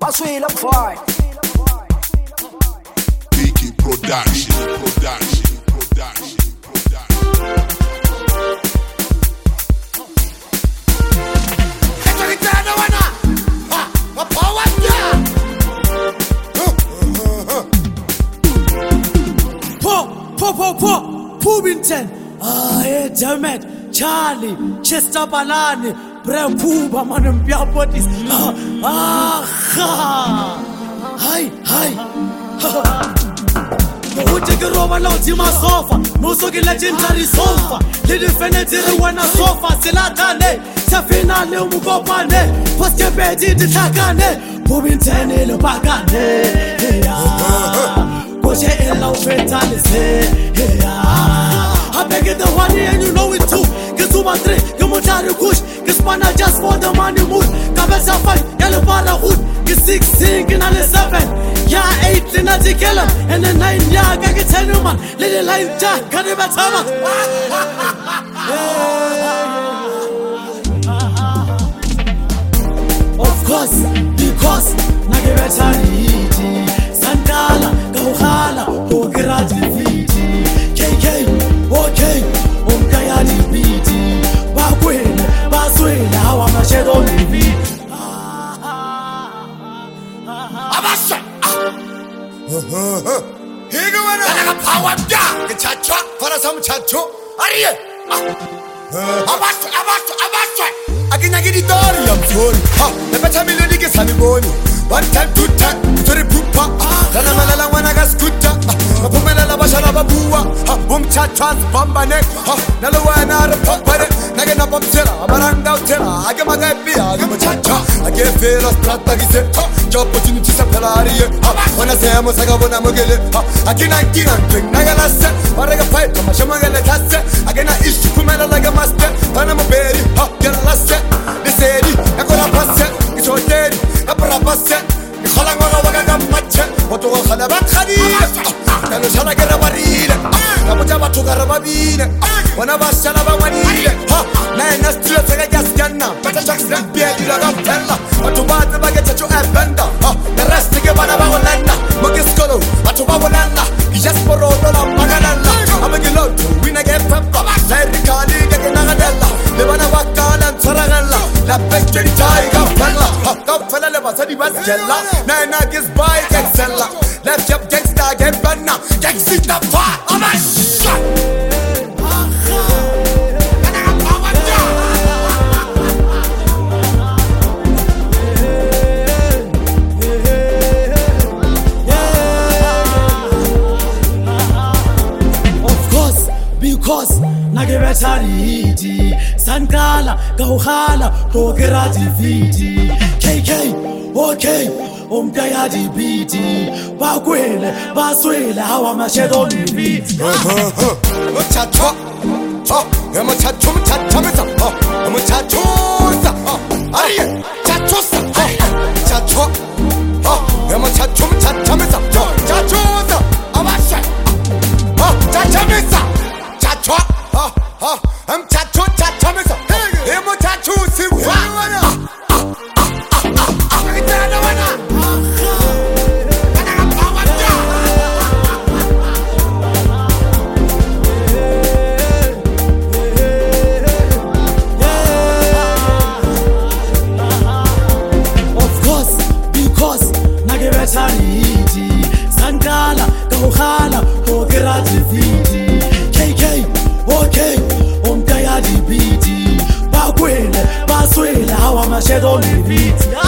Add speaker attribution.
Speaker 1: Maswila boy.
Speaker 2: Biggie production.
Speaker 1: Pubinton, Jamet, Charlie, Chester Balani, Brepuba, Manam Piapotis. Hi. Who take a rover out in my sofa? No so get legendary sofa. The defendant is the one a sofa. Selatane, Safina, Lumukopane, Postepeti, the Takane, Pubinton, the Bagane. Push it in low fatality. I beg it the one and you know it too. Kisuma 3, Kumutari Kush, Kispana just for the money mood. Kabesa 5, Yalabara Hood, Kis 6 singing on the 7. Yeah, 8 in a Tikelum, and the 9 ya Gagatanuma, Little Life Jack, Kanibatama. Of course, because Nagabatari, Santala, Kauhala, Pograti Viti, KK, OK, Umkayadi Viti, Bakwin, Baswin, how I'm a shadow Viti.
Speaker 3: Abasha! Here go another power down, the chacha, for some chacho. Are you? Abasha! I can get it all, I'm sorry. The better melody gets honey bone. One time, two time, very poopa. Ranamala Wanaga scooter. Pumela Basharaba Bua. Boom chachas, Bambane. Nalawana, Papa, Nagana Bamtella, Baranga Tella. I get my guy, I get my chacha. I get fair as Pratagis. Job opportunities of Pelari. When I say I'm a Sagabona Mogele, I cannot get on drink Nagala set. Waraga pipe, Mashamagala Tassa. I cannot issue Pumela like a master. Panama Berry, get a last set. They said, I got a pass set. It's all dead. Abrabaset, Halanga Wagam Macha, what will Hanabat Hadid, and the Shalagana Marina, Namajama to Garababina, one of us Shalabamani, Nine Astria Gaskana, but a Jackson Pierre, you love Tella, but to buy the baggage to Abanda, the rest to give Banabawalanda, Mogiscolo, but to Bawalanda, just for all Magalanda, I'm a gilot, win again Papa, Riccardi, Gaganadella, the Banawaka and Saragalla, La Pectori Tiger, Fella, Sadi Basella, Nana gets by Gexella, left up Gexta, get Banna, Gexita Far, oh my shot.
Speaker 1: Of course, because Nagabatari, Sankala, Gauhala, Pograti Viti, KK, OK, Umkayadi Biti, Bakwele, Baswele, how I'm a shadow Viti.
Speaker 3: Chacho, I'm a chacho, I'm a chachosa, are you? Chachosa, chacho, I'm a chacho, chachosa, I'm a shot, chachamisa, chacho, I'm chacho, chachamisa, I'm a chacho, see
Speaker 1: Sankala, Gauhala, Pograti Viti, KK, OK, Umkayadi Biti, Bakwele, Baswele, how I'm a shadow Viti.